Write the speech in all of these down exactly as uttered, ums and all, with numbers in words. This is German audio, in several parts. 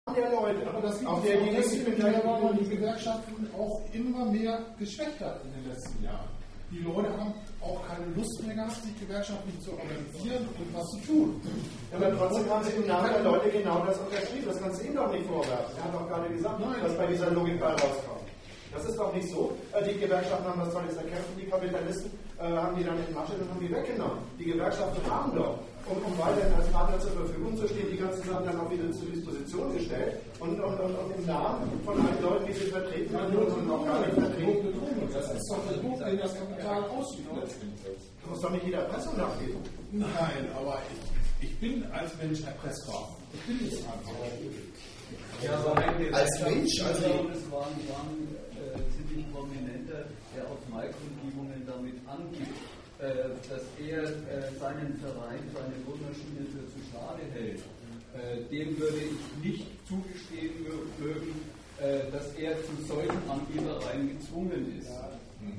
der Leute. Aber das auf der Gegenseite waren die Gewerkschaften auch immer mehr geschwächt in den letzten Jahren. Die Leute haben auch keine Lust mehr gehabt, sich gewerkschaftlich zu organisieren und was zu tun. Ja, aber trotzdem haben sie im Namen der Leute genau das unterschrieben. Das kannst du ihm doch nicht vorwerfen. Er hat doch gerade gesagt, Nein, was bei dieser Logik bei rauskommt. Das ist doch nicht so. Die Gewerkschaften haben das Tolles erkämpft, die Kapitalisten äh, haben die dann in Masche und haben die weggenommen. Die Gewerkschaften haben doch, um, um weiterhin als Partner zur Verfügung zu stehen, die ganzen Sachen dann auch wieder zur Disposition gestellt und, und, und, und im Namen von allen Leuten, die sie vertreten haben, und auch gar nicht vertreten. Das ist doch der Druck, den das Kapital ausübt. Da muss doch nicht jeder Erpressung nachgeben. Nein, aber ich, ich bin als Mensch erpressbar. Ich bin nicht einfach. Ja, aber als Mensch, also es waren, waren äh, ziemlich prominenter, der auf Maikundgebungen damit angibt, äh, dass er äh, seinen Verein, seine Wohnmaschine für zu schade hält. Äh, dem würde ich nicht zugestehen mögen, äh, dass er zu solchen Angebereien gezwungen ist. Ja. Hm.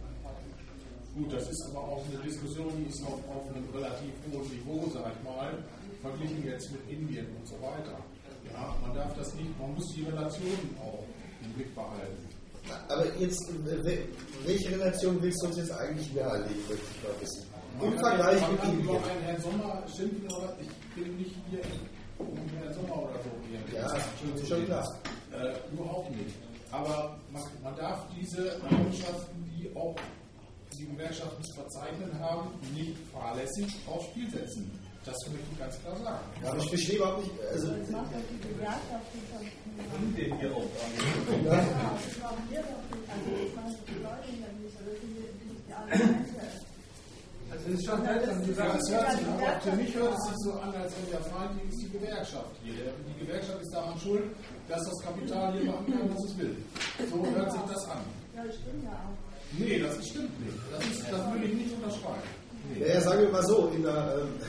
Gut, das ist aber auch eine Diskussion, die ist auf, auf einem relativ hohen Niveau, sag ich mal, verglichen jetzt mit Indien und so weiter. Ja, man darf das nicht, man muss die Relationen auch im Blick behalten. Aber jetzt, welche Relation willst du uns jetzt eigentlich nahelegen, möchte ich mal wissen? Im Vergleich mit Indien. Man kann über einen Herrn Sommer schimpfen, aber ich bin nicht hier um Herrn Sommer oder so hier. Ja, das ist schon klar. Äh, überhaupt nicht. Aber man, man darf diese Eigenschaften, die auch die Gewerkschaften zu verzeichnen haben, nicht fahrlässig aufs Spiel setzen. Das möchte ich ganz klar sagen. Ja, aber ich verstehe überhaupt nicht. Also, das macht auch die Gewerkschaft Haben wir hier auch gar nicht. Ja, das machen wir doch nicht. Also, das machen die Leute ja nicht. Also, das sind die alle Menschen. Also, es ist schon seltsam. Ja, es hört sich, aber für mich hört es sich so an, als wenn der Feind ist die Gewerkschaft hier. Die Gewerkschaft ist daran schuld, dass das Kapital hier machen kann, was es will. So hört sich das an. Ja, das stimmt ja auch. Nee, das stimmt nicht. Das, ist, das würde ich nicht unterschreiben. Nee. Ja, sagen wir mal so, in der, ähm,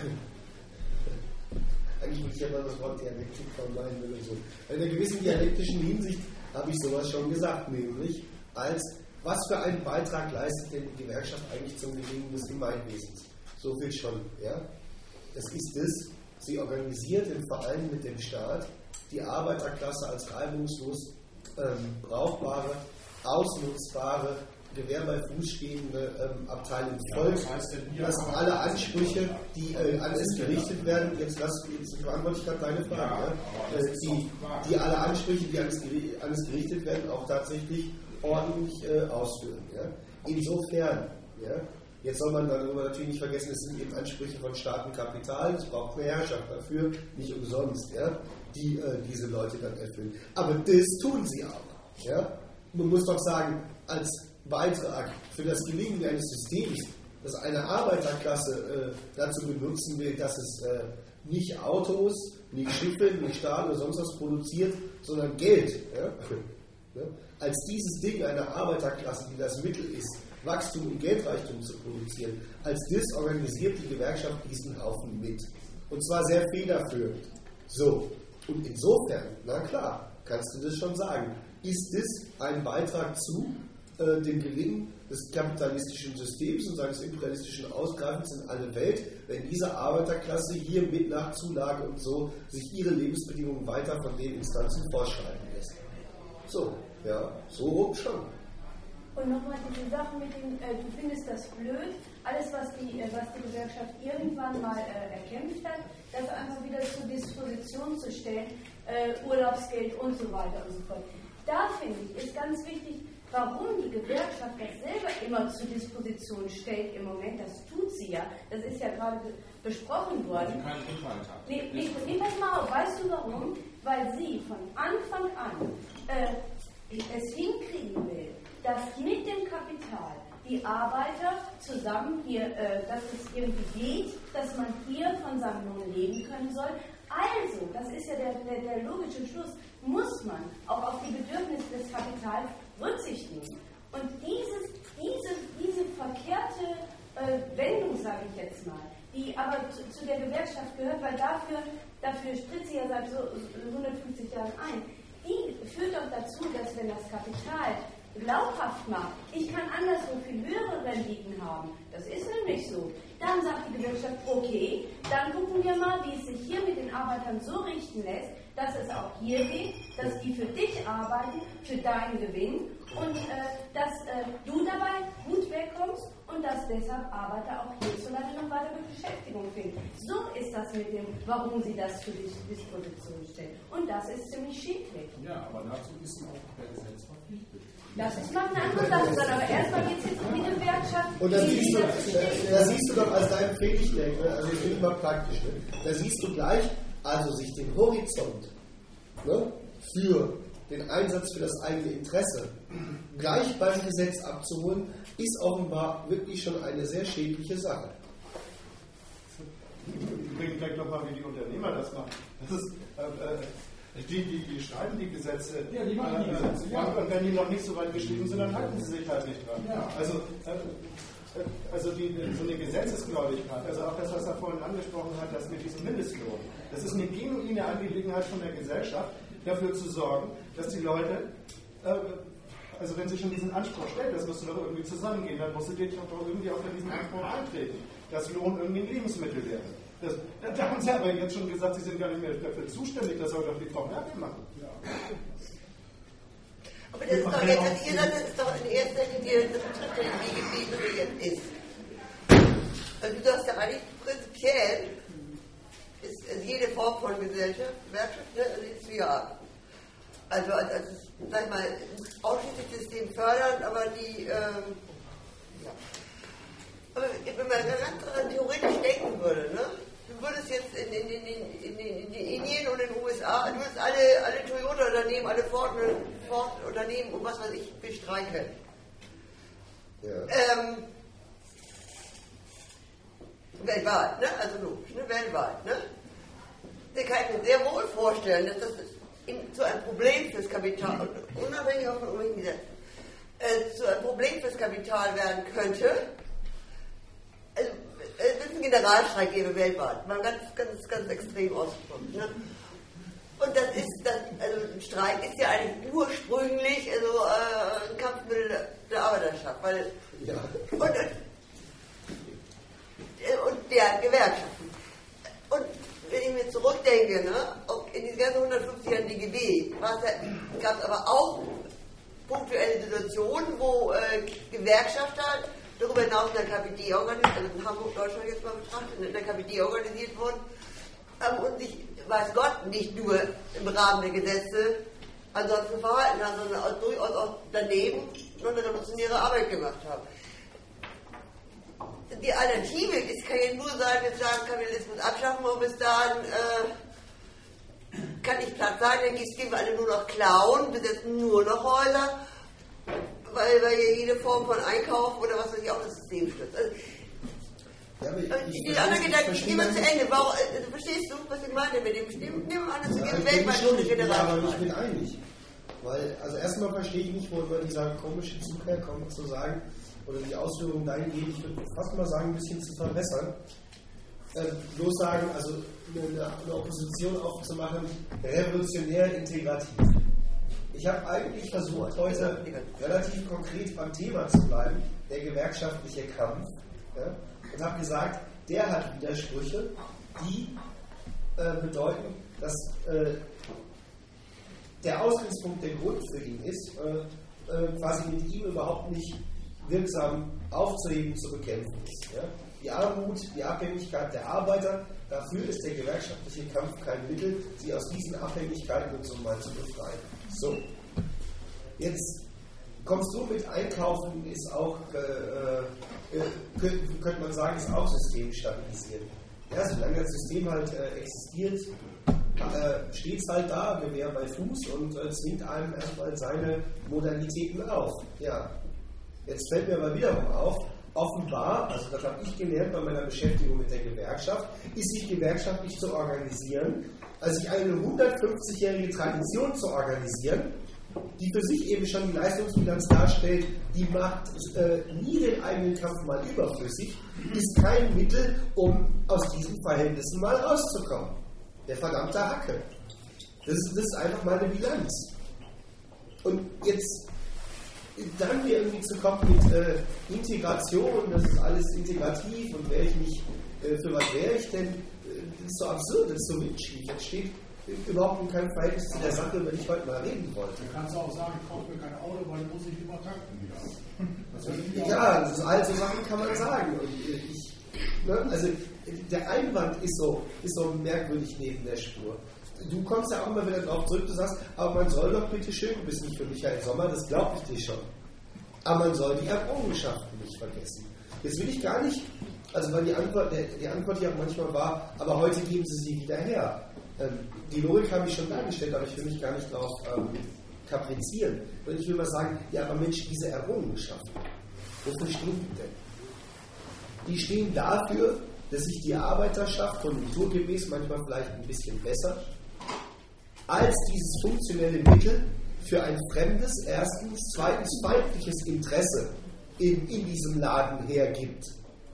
eigentlich muss ich ja mal das Wort Dialektik vermeiden oder so. In einer gewissen dialektischen Hinsicht habe ich sowas schon gesagt, nämlich als was für einen Beitrag leistet denn die Gewerkschaft eigentlich zum Gelingen des Gemeinwesens? So viel schon, ja. Es ist es, sie organisiert im Verein mit dem Staat die Arbeiterklasse als reibungslos ähm, brauchbare, ausnutzbare, Gewehr bei Fuß stehende ähm, Abteilung folgt, ja, das heißt, dass alle Ansprüche, die äh, an es gerichtet werden, jetzt, lass, jetzt beantworte ich gerade deine Frage, ja, äh, die, die alle Ansprüche, die an es, an es gerichtet werden, auch tatsächlich ordentlich äh, ausführen. Ja? Insofern, ja, jetzt soll man darüber natürlich nicht vergessen, es sind eben Ansprüche von Staat und Kapital, es braucht eine Herrschaft dafür, nicht umsonst, ja, die äh, diese Leute dann erfüllen. Aber das tun sie auch. Ja? Man muss doch sagen, als Beitrag für das Gelingen eines Systems, das eine Arbeiterklasse äh, dazu benutzen will, dass es äh, nicht Autos, nicht Schiffe, nicht Stahl oder sonst was produziert, sondern Geld. Ja? Ja? Als dieses Ding einer Arbeiterklasse, die das Mittel ist, Wachstum und Geldreichtum zu produzieren, als das organisiert die Gewerkschaft diesen Haufen mit. Und zwar sehr federführend. So, und insofern, na klar, kannst du das schon sagen, ist es ein Beitrag zu dem Gelingen des kapitalistischen Systems und seines imperialistischen Ausgreifens in alle Welt, wenn diese Arbeiterklasse hier mit nach Zulage und so sich ihre Lebensbedingungen weiter von den Instanzen vorschreiben lässt. So, ja, so schon. Und nochmal diese Sache mit dem, äh, du findest das blöd, alles was die, äh, was die Gewerkschaft irgendwann mal äh, erkämpft hat, das einfach wieder zur Disposition zu stellen, äh, Urlaubsgeld und so weiter und so fort. Da finde ich, ist ganz wichtig, warum die Gewerkschaft das selber immer zur Disposition stellt im Moment, das tut sie ja, das ist ja gerade besprochen worden. Weil sie keinen Rückhalt hat. Nee, nee, nee, pass mal auf, weißt du warum? Weil sie von Anfang an äh, es hinkriegen will, dass mit dem Kapital die Arbeiter zusammen hier, äh, dass es irgendwie geht, dass man hier von seinem Lohn leben können soll. Also, das ist ja der, der, der logische Schluss, muss man auch auf die Bedürfnisse des Kapitals Rücksicht nehmen. Und dieses, diese, diese verkehrte äh, Wendung, sage ich jetzt mal, die aber zu, zu der Gewerkschaft gehört, weil dafür, dafür tritt sie ja seit so hundertfünfzig Jahren ein, die führt doch dazu, dass wenn das Kapital glaubhaft macht, ich kann anderswo viel höhere Renditen haben, das ist nämlich so, dann sagt die Gewerkschaft, okay, dann gucken wir mal, wie es sich hier mit den Arbeitern so richten lässt, dass es auch hier geht, dass die für dich arbeiten, für deinen Gewinn und äh, dass äh, du dabei gut wegkommst und dass deshalb Arbeiter auch hierzulande noch weitere Beschäftigung finden. So ist das mit dem, warum sie das für dich Disposition stellen. Und das ist ziemlich schädlich. Ja, aber dazu ist auch der Gesetz verpflichtet. Das ist noch eine andere Sache, aber erstmal geht es jetzt um die Gewerkschaft. Und da siehst, du, da, da siehst du doch als dein Predigtdeck, ne? Also ich finde mal praktisch, ne? Da siehst du gleich, also sich den Horizont, ne, für den Einsatz für das eigene Interesse gleich beim Gesetz abzuholen, ist offenbar wirklich schon eine sehr schädliche Sache. Ich bringe gleich nochmal, wie die Unternehmer das machen. Das ist, äh, äh, die, die, die schreiben die Gesetze, ja, die machen die Gesetze. Ja. Und wenn die noch nicht so weit geschrieben sind, dann halten sie sich halt nicht dran. Ja. Also, äh, also die, so eine Gesetzesgläubigkeit, also auch das, was er vorhin angesprochen hat, das mit diesem Mindestlohn, das ist eine genuine Angelegenheit von der Gesellschaft, dafür zu sorgen, dass die Leute, äh, also wenn sie schon diesen Anspruch stellen, das müsste doch irgendwie zusammengehen, dann musst du dir doch irgendwie auch für diesen Anspruch eintreten, dass Lohn irgendwie ein Lebensmittel wäre. Das, da haben sie aber jetzt schon gesagt, sie sind gar nicht mehr dafür zuständig, das soll doch die Frau Merkel machen. Ja. Aber das ist doch jetzt, also ihr sagt, das ist doch in erster Linie, das betrifft ja die Gebiete, wie jetzt ist. Also du sagst ja eigentlich prinzipiell, ist, ist jede Form von Gesellschaft, Gewerkschaft, ne, also ist ja. Also, als, als sag ich mal, ausschließlich das System fördern, aber die, ähm, ja. Aber wenn man ganz daran theoretisch denken würde, ne? Du würdest jetzt in, in, in, in, in, in Indien und in den U S A, du würdest alle, alle Toyota-Unternehmen, alle Ford-Unternehmen und was weiß ich bestreichen. Ja. Ähm, weltweit, ne? Also logisch, ne? Weltweit, ne? Da kann ich mir sehr wohl vorstellen, dass das in, zu einem Problem fürs Kapital, unabhängig auch von irgendwelchen Gesetzen, äh, zu einem Problem fürs Kapital werden könnte. Also, es wird einen Generalstreik geben weltweit, mal ganz, ganz, ganz extrem ausgedrückt. Ne? Und das ist, das, also ein Streik ist ja eigentlich ursprünglich also, äh, ein Kampfmittel der Arbeiterschaft, weil Ja. und, und, und der Gewerkschaften. Und wenn ich mir zurückdenke, ne, in diesen ganzen hundertfünfzig Jahren D G B, gab es aber auch punktuelle Situationen, wo äh, Gewerkschafter darüber hinaus in der K P D organisiert, also in Hamburg, Deutschland jetzt mal betrachtet, in der K P D organisiert wurden ähm, und sich, weiß Gott, nicht nur im Rahmen der Gesetze ansonsten verhalten haben, sondern auch durchaus auch daneben noch eine revolutionäre Arbeit gemacht haben. Die Alternative, es kann ja nur sein, wir sagen, Kapitalismus abschaffen und bis dahin äh, kann nicht platt sein, dann gehen wir alle nur noch klauen, besetzen nur noch Häuser, weil, weil ja jede Form von Einkauf oder was weiß ich auch das System stützt. Also, Ja, aber ich, ich die anderen Gedanken, ich nehme zu Ende. Warum, äh, verstehst du, was ich meine mit dem? Nehmen wir an, es Ja, gibt ich weltweit schon, eine ich bin da aber nicht Generation. mit einig. Weil, also erstmal verstehe ich nicht, wo immer dieser komische Zug herkommt, zu sagen, oder die Ausführungen dahingehend, ich würde fast mal sagen, ein bisschen zu verbessern. Äh, bloß sagen, also eine, eine Opposition aufzumachen, revolutionär integrativ. Ich habe eigentlich versucht, heute relativ konkret beim Thema zu bleiben, der gewerkschaftliche Kampf, ja, und habe gesagt, der hat Widersprüche, die äh, bedeuten, dass äh, der Ausgangspunkt, der Grund für ihn ist, äh, äh, quasi mit ihm überhaupt nicht wirksam aufzuheben, zu bekämpfen ist. Ja? Die Armut, die Abhängigkeit der Arbeiter, dafür ist der gewerkschaftliche Kampf kein Mittel, sie aus diesen Abhängigkeiten und so mal zu befreien. So, jetzt kommst du mit Einkaufen, ist auch, äh, äh, könnte, könnte man sagen, ist auch System stabilisieren. Ja, solange das System halt äh, existiert, äh, steht es halt da, Gewehr bei Fuß und äh, zwingt einem erstmal seine Modalitäten auf. Ja, jetzt fällt mir aber wiederum auf, offenbar, also das habe ich gelernt bei meiner Beschäftigung mit der Gewerkschaft, ist sich gewerkschaftlich zu organisieren, also sich eine hundertfünfzigjährige Tradition zu organisieren, die für sich eben schon die Leistungsbilanz darstellt, die macht äh, nie den eigenen Kampf mal überflüssig, ist kein Mittel, um aus diesen Verhältnissen mal rauszukommen. Der verdammte Hacke. Das ist, das ist einfach meine Bilanz. Und jetzt dann hier irgendwie zu kommen mit äh, Integration, das ist alles integrativ und wäre ich nicht, äh, für was wäre ich denn? Äh, das ist so absurd, das ist so windschief. Jetzt steht überhaupt kein Verhältnis zu der Sache, über die ich heute mal reden wollte. Du kannst auch sagen, ich kaufe mir kein Auto, weil muss ich immer tanken wieder. Ja, also alte Sachen kann man sagen. Und ich, ne, also der Einwand ist so, ist so merkwürdig neben der Spur. Du kommst ja auch immer wieder drauf zurück, du sagst, aber man soll doch bitte schön, du bist nicht für Michael Sommer, das glaube ich dir schon. Aber man soll die Errungenschaften nicht vergessen. Jetzt will ich gar nicht, also weil die Antwort, die Antwort ja manchmal war, aber heute geben sie sie wieder her. Ähm, die Logik habe ich schon dargestellt, aber ich will mich gar nicht darauf ähm, kaprizieren. Und ich will mal sagen, ja, aber Mensch, diese Errungenschaften, wofür stehen die denn? Die stehen dafür, dass sich die Arbeiterschaft konjunkturgemäß manchmal vielleicht ein bisschen besser als dieses funktionelle Mittel für ein fremdes, erstens, zweitens feindliches Interesse in, in diesem Laden hergibt.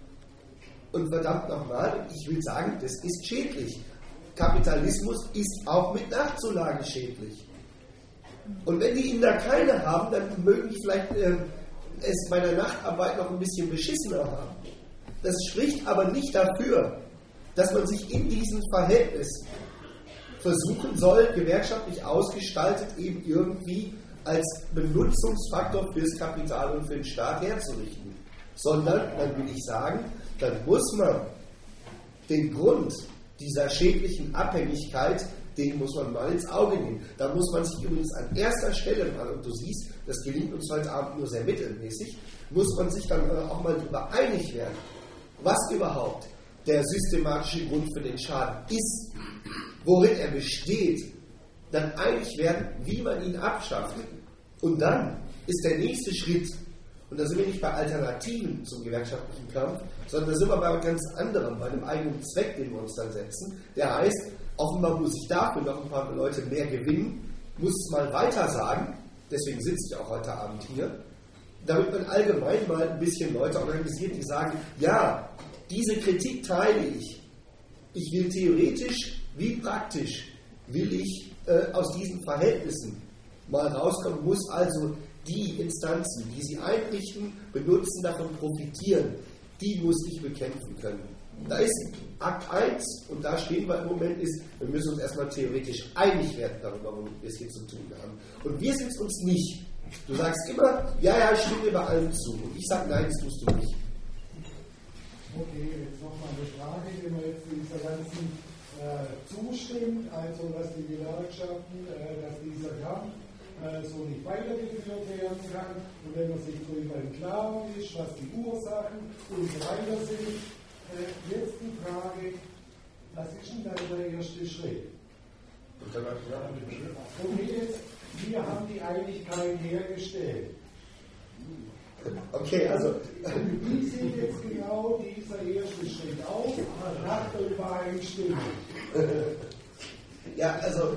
Und verdammt nochmal, ich will sagen, das ist schädlich. Kapitalismus ist auch mit Nachzulagen schädlich. Und wenn die Inder keine haben, dann mögen die vielleicht äh, es bei der Nachtarbeit noch ein bisschen beschissener haben. Das spricht aber nicht dafür, dass man sich in diesem Verhältnis versuchen soll, gewerkschaftlich ausgestaltet eben irgendwie als Benutzungsfaktor fürs Kapital und für den Staat herzurichten. Sondern, dann will ich sagen, dann muss man den Grund dieser schädlichen Abhängigkeit, den muss man mal ins Auge nehmen. Da muss man sich übrigens an erster Stelle mal, und du siehst, das gelingt uns heute Abend nur sehr mittelmäßig, muss man sich dann auch mal darüber einig werden, was überhaupt der systematische Grund für den Schaden ist, worin er besteht, dann einig werden, wie man ihn abschafft. Und dann ist der nächste Schritt, und da sind wir nicht bei Alternativen zum gewerkschaftlichen Kampf, sondern da sind wir bei ganz anderem, bei einem eigenen Zweck, den wir uns dann setzen. Der heißt, offenbar muss ich dafür noch ein paar Leute mehr gewinnen, muss es mal weiter sagen, deswegen sitze ich auch heute Abend hier, damit man allgemein mal ein bisschen Leute organisiert, die sagen, ja, diese Kritik teile ich. Ich will theoretisch wie praktisch, will ich äh, aus diesen Verhältnissen mal rauskommen, muss also die Instanzen, die sie einrichten, benutzen, davon profitieren, die muss ich bekämpfen können. Da ist Akt eins, und da stehen wir im Moment, ist, wir müssen uns erstmal theoretisch einig werden darüber, womit wir es hier zu tun haben. Und wir sind es uns nicht. Du sagst immer, ja, ja, ich stimme dir bei allem zu. Und ich sage, nein, das tust du nicht. Okay, jetzt nochmal eine Frage, wenn man jetzt dieser ganzen äh, zustimmt, also dass die Gewerkschaften, äh, dass dieser Kampf äh, so nicht weitergeführt werden kann und wenn man sich darüber im Klaren ist, was die Ursachen und so weiter sind. Äh, jetzt die Frage, was ist denn dann der erste Schritt? Und jetzt, wir haben die Einigkeit hergestellt. Okay, also. Wie sieht jetzt genau dieser erste Schritt aus, nach der Übereinstimmung? Ja, also.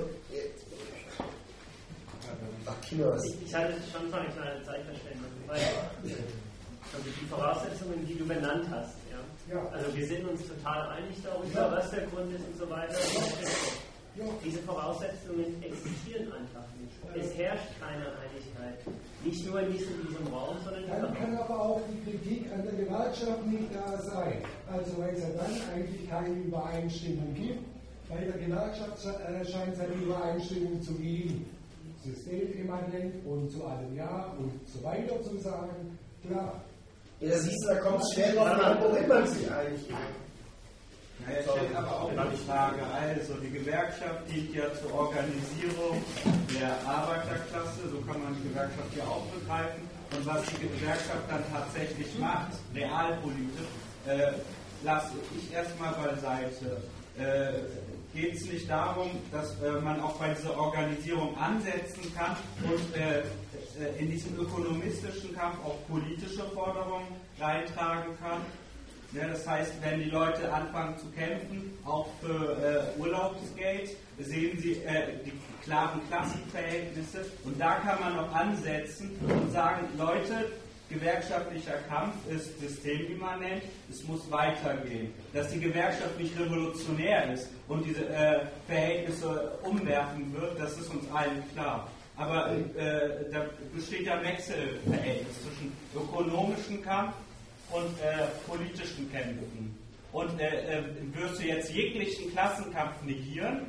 Ach, Kinos. Ich, ich hatte schon von einer kleinen Zeitverständnis. Also die Voraussetzungen, die du benannt hast. Ja? Ja. Also wir sind uns total einig darüber, ja, was der Grund ist und so weiter. Ja. Diese Voraussetzungen existieren einfach nicht. Es herrscht keine Einigkeit. Nicht nur in diesem, diesem Raum, sondern dann kann aber auch die Kritik an der Gewerkschaft nicht da sein. Also weil es ja dann eigentlich keine Übereinstimmung gibt. Bei der Gewerkschaft scheint es eine Übereinstimmung zu geben. Systemimmanent und zu allem Ja und so weiter zu sagen. Klar. Ja, siehst du, da kommt es schnell drauf an, worin man sich einig ist. Ja, jetzt stellt aber auch die Frage, also die Gewerkschaft dient ja zur Organisierung der Arbeiterklasse, so kann man die Gewerkschaft ja auch begreifen. Und was die Gewerkschaft dann tatsächlich macht, realpolitisch, äh, lasse ich erstmal beiseite. Äh, geht es nicht darum, dass äh, man auch bei dieser Organisierung ansetzen kann und äh, in diesem ökonomistischen Kampf auch politische Forderungen reintragen kann. Ja, das heißt, wenn die Leute anfangen zu kämpfen, auch für äh, Urlaubsgeld, sehen sie äh, die klaren Klassenverhältnisse und da kann man noch ansetzen und sagen, Leute, gewerkschaftlicher Kampf ist systemimmanent, es muss weitergehen. Dass die Gewerkschaft nicht revolutionär ist und diese äh, Verhältnisse umwerfen wird, das ist uns allen klar. Aber äh, da besteht ja ein Wechselverhältnis zwischen ökonomischem Kampf und äh, politischen Kämpfen. Und äh, äh, wirst du jetzt jeglichen Klassenkampf negieren,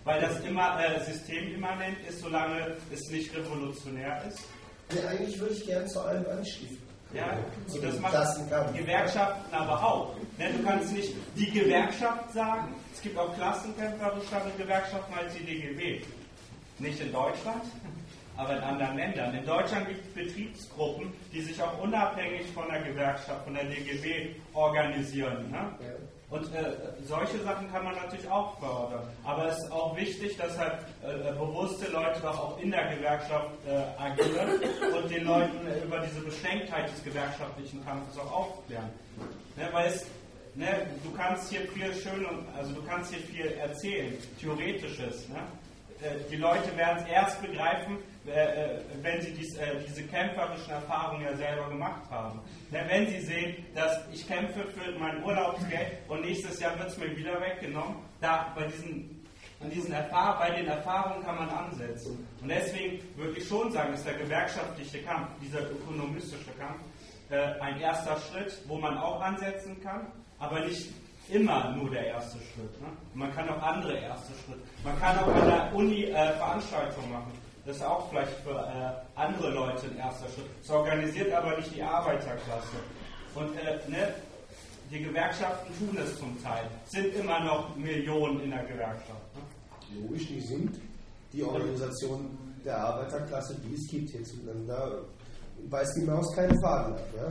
weil das immer äh, systemimmanent ist, solange es nicht revolutionär ist. Ja, eigentlich würde ich gerne zu allem anstiften. Ja, und das macht Gewerkschaften aber auch. Ne, du kannst nicht die Gewerkschaft sagen, es gibt auch klassenkämpferische Gewerkschaften als die D G B. Nicht in Deutschland, aber in anderen Ländern. In Deutschland gibt es Betriebsgruppen, die sich auch unabhängig von der Gewerkschaft, von der D G B organisieren. Ne? Und äh, solche Sachen kann man natürlich auch fördern. Aber es ist auch wichtig, dass halt äh, bewusste Leute doch auch in der Gewerkschaft äh, agieren und den Leuten äh, über diese Beschränktheit des gewerkschaftlichen Kampfes auch aufklären. Ne, weil es, ne, du kannst hier viel schön, also du kannst hier viel erzählen, Theoretisches. Ne? Äh, die Leute werden es erst begreifen, äh, wenn sie dies, äh, diese kämpferischen Erfahrungen ja selber gemacht haben. Ne, wenn sie sehen, dass ich kämpfe für mein Urlaubsgeld und nächstes Jahr wird es mir wieder weggenommen, da bei diesen, an diesen Erfahr- bei den Erfahrungen kann man ansetzen. Und deswegen würde ich schon sagen, ist der gewerkschaftliche Kampf, dieser ökonomistische Kampf, äh, ein erster Schritt, wo man auch ansetzen kann, aber nicht immer nur der erste Schritt. Ne? Man kann auch andere erste Schritte. Man kann auch an der Uni äh, Veranstaltungen machen. Das ist auch vielleicht für äh, andere Leute ein erster Schritt. Es organisiert aber nicht die Arbeiterklasse. Und äh, ne, die Gewerkschaften tun es zum Teil. Es sind immer noch Millionen in der Gewerkschaft. Ne? Logisch, die sind die Organisation der Arbeiterklasse, die es gibt hierzuland. Da beißt die Maus keinen Faden ab. Ja?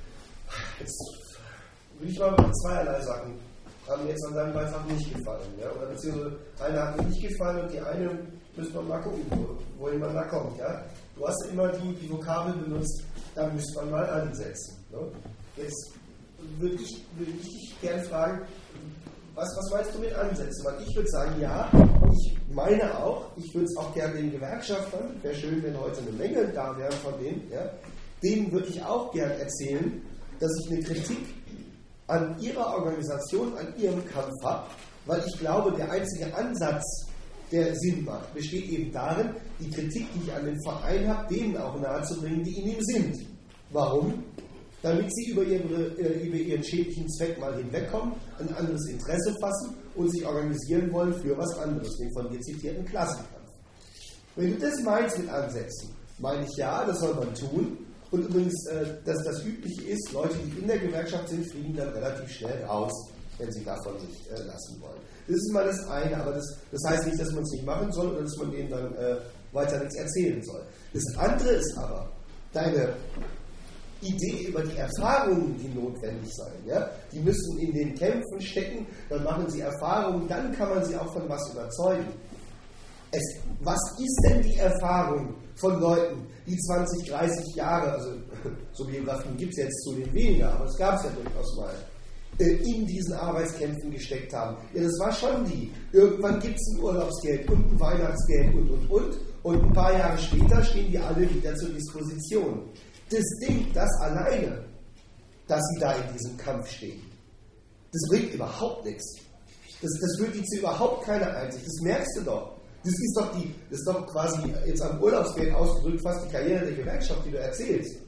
Jetzt will ich mal zweierlei Sachen. Haben mir jetzt an deinem Beitrag nicht gefallen. Ja? Oder beziehungsweise eine hat mir nicht gefallen und die eine müssen wir mal gucken, wohin man da kommt. Ja? Du hast ja immer die, die Vokabel benutzt, da müsste man mal ansetzen. Ne? Jetzt würde ich, würd ich dich gerne fragen, was, was meinst du mit ansetzen? Weil ich würde sagen, ja, ich meine auch, ich würde es auch gerne den Gewerkschaftern, wäre schön, wenn heute eine Menge da wären von denen, ja? Denen würde ich auch gerne erzählen, dass ich eine Kritik an ihrer Organisation, an ihrem Kampf habe, weil ich glaube, der einzige Ansatz, der Sinn macht, besteht eben darin, die Kritik, die ich an den Verein habe, denen auch nahezubringen, die in ihm sind. Warum? Damit sie über, ihre, über ihren schädlichen Zweck mal hinwegkommen, ein anderes Interesse fassen und sich organisieren wollen für was anderes, den von dir zitierten Klassenkampf. Wenn du das meinst mit Ansätzen, meine ich ja, das soll man tun. Und übrigens, dass das üblich ist, Leute, die in der Gewerkschaft sind, fliegen dann relativ schnell raus, wenn sie davon sich lassen wollen. Das ist mal das eine, aber das, das heißt nicht, dass man es nicht machen soll oder dass man denen dann äh, weiter nichts erzählen soll. Das andere ist aber, deine Idee über die Erfahrungen, die notwendig seien, ja? Die müssen in den Kämpfen stecken, dann machen sie Erfahrungen, dann kann man sie auch von was überzeugen. Es, was ist denn die Erfahrung von Leuten, die zwanzig, dreißig Jahre, also so Biografien gibt es jetzt zu den weniger, aber es gab es ja durchaus mal, in diesen Arbeitskämpfen gesteckt haben. Ja, das war schon die. Irgendwann gibt es ein Urlaubsgeld und ein Weihnachtsgeld und, und, und. Und ein paar Jahre später stehen die alle wieder zur Disposition. Das Ding, das alleine, dass sie da in diesem Kampf stehen, das bringt überhaupt nichts. Das, das führt die zu überhaupt keiner Einsicht. Das merkst du doch. Das ist doch, die, das ist doch quasi jetzt am Urlaubsgeld ausgedrückt fast die Karriere der Gewerkschaft, die du erzählst.